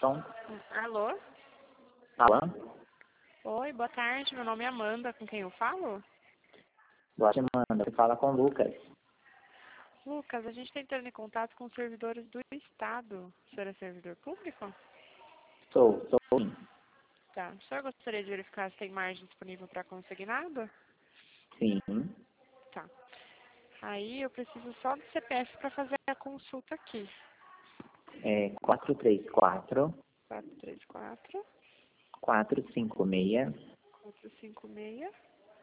Pronto. Alô? Falando? Oi, boa tarde. Meu nome é Amanda. Com quem eu falo? Boa semana. Você fala com o Lucas. Lucas, a gente está entrando em contato com os servidores do Estado. O senhor é servidor público? Sou sim. Tá. O senhor gostaria de verificar se tem margem disponível para consignado? Sim. Tá. Aí eu preciso só do CPF para fazer a consulta aqui. 434 434 456 456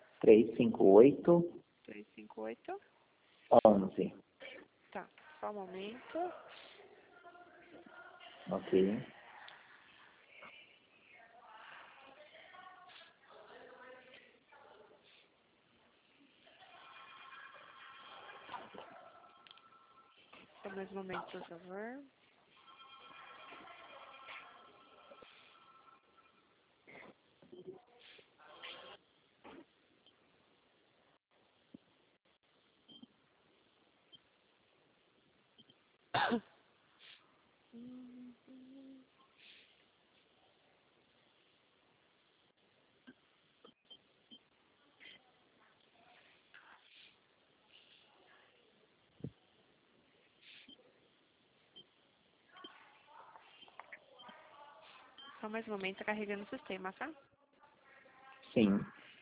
358 358. 11. Tá. Só um momento. Ok. Só mais um momento, por favor. Só mais um momento, tá carregando o sistema, tá? Sim.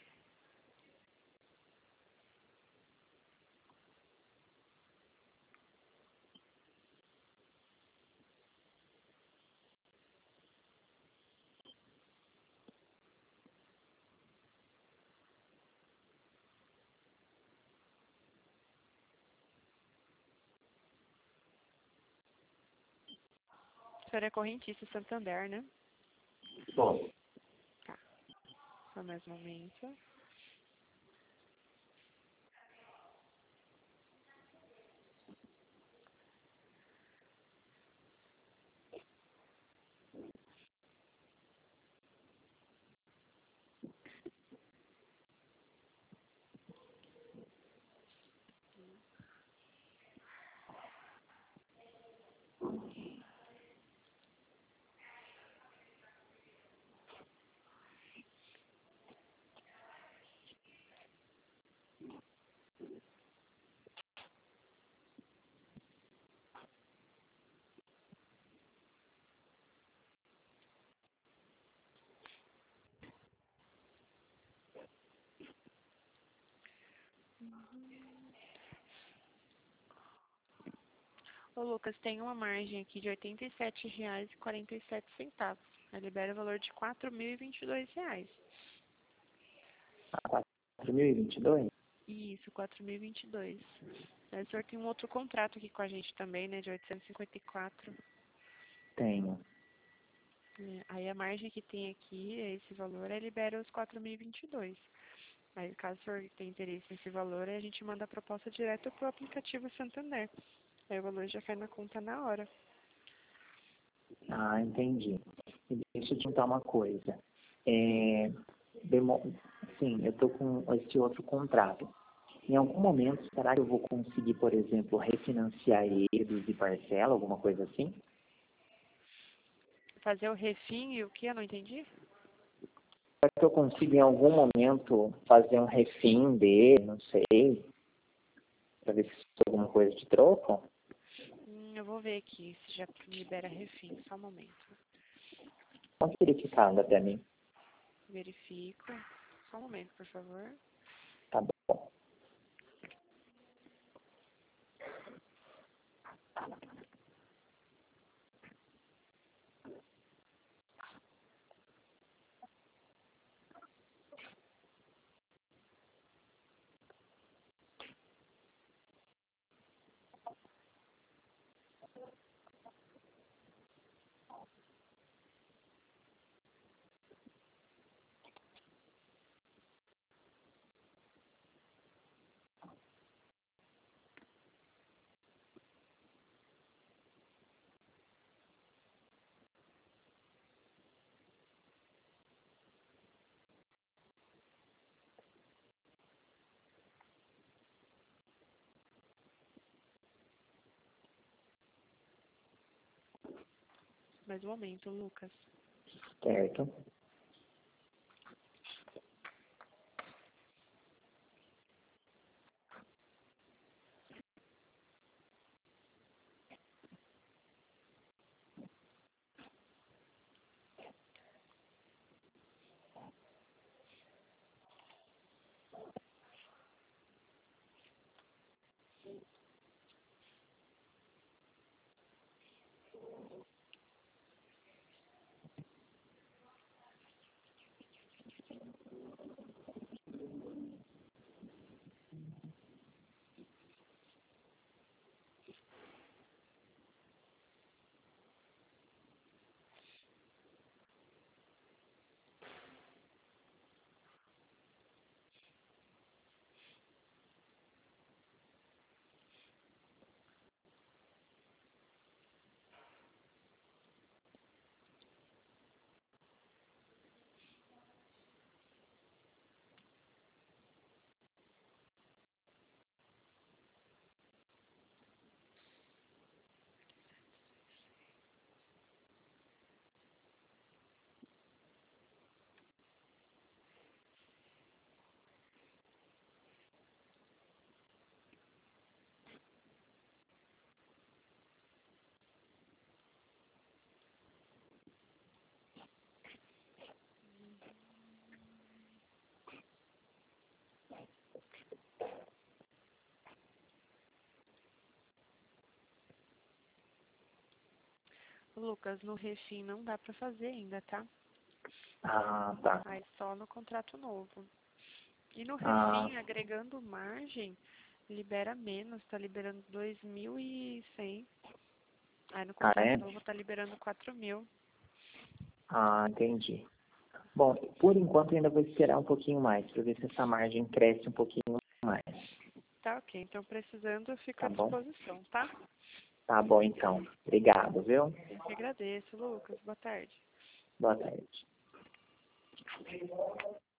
O senhor é correntista Santander, né? Sou. Tá. Só mais um momento. Ô, Lucas, tem uma margem aqui de R$ 87,47. Aí libera o valor de R$ 4.022. 4.022? Isso, 4.022. Aí o senhor tem um outro contrato aqui com a gente também, né, de 854. Tenho. Aí a margem que tem aqui, esse valor, aí libera os 4.022. Aí caso o senhor tenha interesse nesse valor, aí a gente manda a proposta direto pro aplicativo Santander. Aí o valor já cai na conta na hora. Ah, entendi. E deixa eu te contar uma coisa. É, sim, eu estou com esse outro contrato. Em algum momento, será que eu vou conseguir, por exemplo, refinanciar ele, reduzir parcela, alguma coisa assim? Fazer o refim e o que? Eu não entendi. Será que eu consigo, em algum momento, fazer um refim dele, não sei, para ver se tem alguma coisa de troco? Eu vou ver aqui se já libera refim. Só um momento. Pode verificar até mim. Verifico. Só um momento, por favor. Tá bom. Mais um momento, Lucas. Certo. Lucas, no refim não dá para fazer ainda, tá? Ah, tá. Aí só no contrato novo. E no Ah, refim, agregando margem, libera menos, tá liberando 2.100. Aí no contrato é? novo tá liberando 4.000. Ah, entendi. Bom, por enquanto ainda vou esperar um pouquinho mais, para ver se essa margem cresce um pouquinho mais, Tá ok, então precisando eu fico tá à bom? disposição, tá? Tá bom, então. Obrigado, viu? Eu que agradeço, Lucas. Boa tarde. Boa tarde.